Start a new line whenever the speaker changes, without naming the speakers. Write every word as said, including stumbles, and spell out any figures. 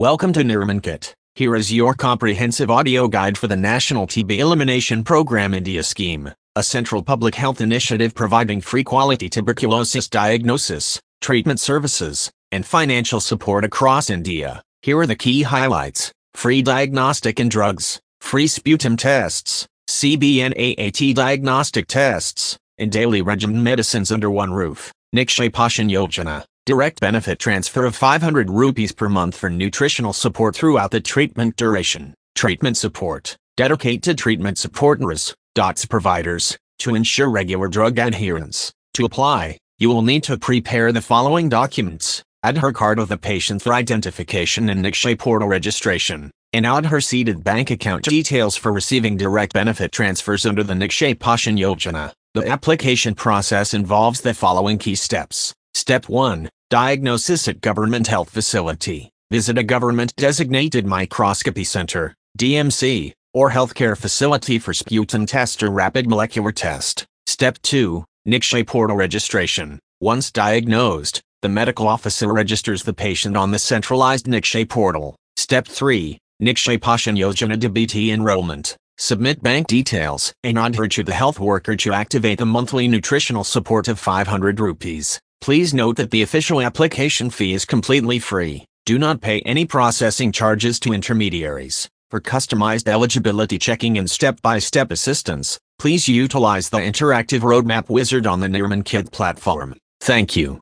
Welcome to Nirmankit. Here is your comprehensive audio guide for the National T B Elimination Program India Scheme, a central public health initiative providing free quality tuberculosis diagnosis, treatment services, and financial support across India. Here are the key highlights: free diagnostic and drugs, free sputum tests, C B N A A T diagnostic tests, and daily regimen medicines under one roof. Nikshay Poshan Yojana. Direct benefit transfer of five hundred rupees per month for nutritional support throughout the treatment duration. Treatment support. Dedicate to treatment support N R S, D O T S providers, to ensure regular drug adherence. To apply, you will need to prepare the following documents: Aadhaar card of the patient for identification and Nikshay portal registration, and Aadhaar seeded bank account details for receiving direct benefit transfers under the Nikshay Poshan Yojana. The application process involves the following key steps. Step one. Diagnosis at government health facility. Visit a government-designated microscopy center, D M C, or healthcare facility for sputum test or rapid molecular test. Step two. Nikshay portal registration. Once diagnosed, the medical officer registers the patient on the centralized Nikshay portal. Step three. Nikshay Poshan Yojana D B T enrollment. Submit bank details and Aadhaar to the health worker to activate the monthly nutritional support of five hundred rupees. Please note that the official application fee is completely free. Do not pay any processing charges to intermediaries. For customized eligibility checking and step-by-step assistance, please utilize the interactive roadmap wizard on the Nirmankit platform. Thank you.